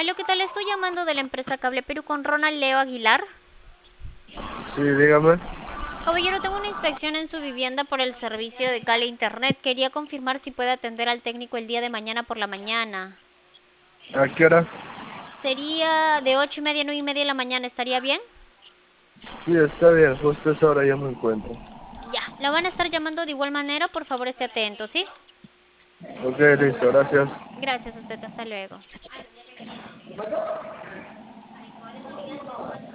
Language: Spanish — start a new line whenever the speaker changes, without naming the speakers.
Aló, ¿qué tal? Estoy llamando de la empresa Cable Perú con Ronald Leo Aguilar.
Sí, dígame.
Caballero, tengo una inspección en su vivienda por el servicio de cable internet. Quería confirmar si puede atender al técnico el día de mañana por la mañana.
¿A qué hora?
Sería de 8:30 a 9:30 de la mañana, ¿estaría bien?
Sí, está bien, justo a esa hora ya me encuentro.
Ya, la van a estar llamando de igual manera, por favor esté atento, ¿sí?
Ok, listo, gracias.
Gracias a usted, hasta luego.